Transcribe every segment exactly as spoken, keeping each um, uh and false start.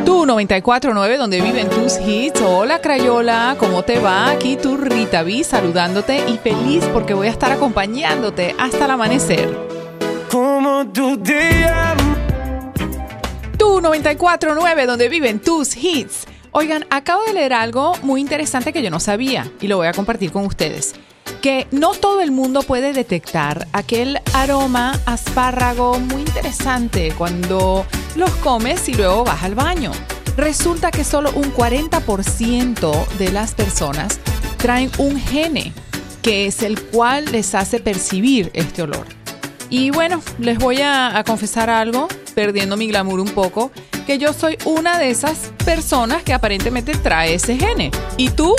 Tu noventa y cuatro punto nueve, donde viven tus hits. Hola Crayola, ¿cómo te va? Aquí tu Rita B saludándote y feliz porque voy a estar acompañándote hasta el amanecer. Como tú te llamas. Tu noventa y cuatro punto nueve, donde viven tus hits. Oigan, acabo de leer algo muy interesante que yo no sabía y lo voy a compartir con ustedes. Que no todo el mundo puede detectar aquel aroma a espárrago muy interesante cuando los comes y luego vas al baño. Resulta que solo un cuarenta por ciento de las personas traen un gene, que es el cual les hace percibir este olor. Y bueno, les voy a, a confesar algo, perdiendo mi glamour un poco, que yo soy una de esas personas que aparentemente trae ese gene. ¿Y tú?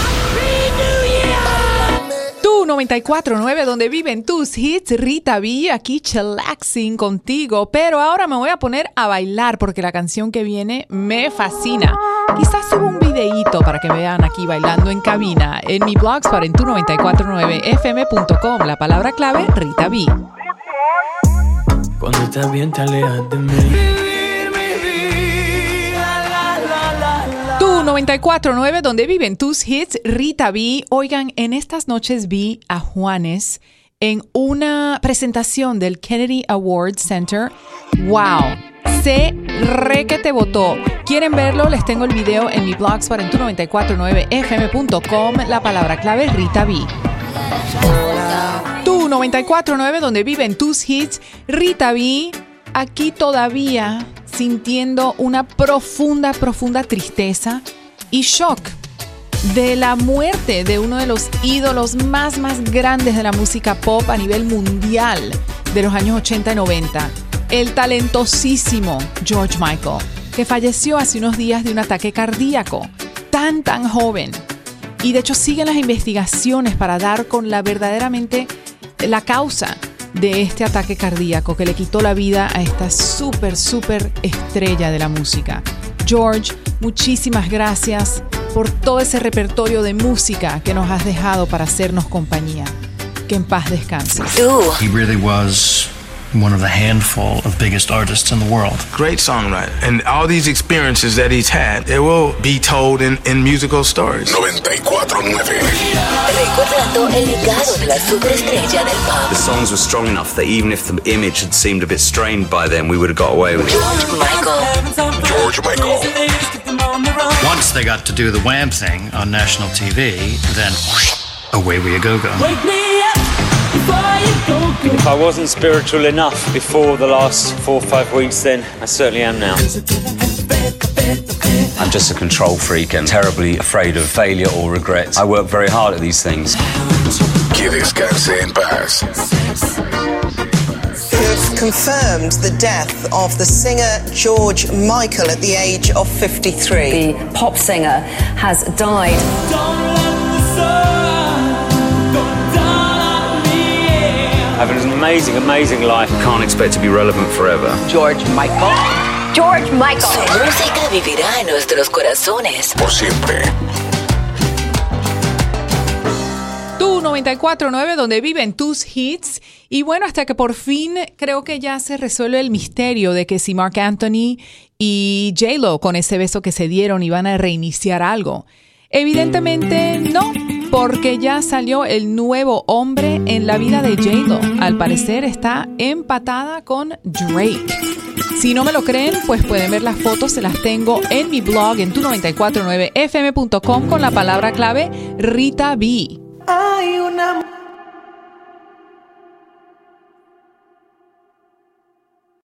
Tu noventa y cuatro punto nueve, donde viven tus hits, Rita B, aquí chillaxing contigo. Pero ahora me voy a poner a bailar porque la canción que viene me fascina. Quizás subo un videíto para que vean aquí bailando en cabina en mi blogspot en tu noventa y cuatro punto nueve f m punto com. La palabra clave, Rita B. Cuando estás bien te alejas de mí. Tu noventa y cuatro punto nueve, donde viven tus hits, Rita B. Oigan, en estas noches vi a Juanes en una presentación del Kennedy Awards Center. ¡Wow! Se re que te votó. ¿Quieren verlo? Les tengo el video en mi blogspot en tu noventa y cuatro punto nueve f m punto com. La palabra clave, Rita B. Tu noventa y cuatro punto nueve, donde viven tus hits, Rita B. Aquí todavía sintiendo una profunda, profunda tristeza y shock de la muerte de uno de los ídolos más, más grandes de la música pop a nivel mundial de los años ochenta y noventa. El talentosísimo George Michael, que falleció hace unos días de un ataque cardíaco, tan, tan joven. Y de hecho siguen las investigaciones para dar con la verdaderamente la causa de este ataque cardíaco que le quitó la vida a esta súper, súper estrella de la música. George, muchísimas gracias por todo ese repertorio de música que nos has dejado para hacernos compañía. Que en paz descanses. He really was one of the handful of biggest artists in the world. Great songwriter. And all these experiences that he's had, they will be told in, in musical stories. noventa y cuatro punto nueve. Recordando el legado de la superestrella del pop. The songs were strong enough that even if the image had seemed a bit strained by them, we would have got away with it. George Michael. George Michael. Once they got to do the Wham thing on national T V, then whoosh, away we go go. If I wasn't spiritual enough before the last four or five weeks, then I certainly am now. I'm just a control freak and terribly afraid of failure or regret. I work very hard at these things. Que descanse en paz. Have confirmed the death of the singer George Michael at the age of fifty-three. The pop singer has died. Having an amazing, amazing life. Can't expect to be relevant forever. George Michael. George Michael. Su música vivirá en nuestros corazones por siempre. Tu noventa y cuatro punto nueve, donde viven tus hits. Y bueno, hasta que por fin creo que ya se resuelve el misterio de que si Marc Anthony y J-Lo con ese beso que se dieron iban a reiniciar algo. Evidentemente no, porque ya salió el nuevo hombre en la vida de J-Lo. Al parecer está empatada con Drake. Si no me lo creen, pues pueden ver las fotos, se las tengo en mi blog en tu noventa y cuatro punto nueve f m punto com con la palabra clave Rita B. Hay una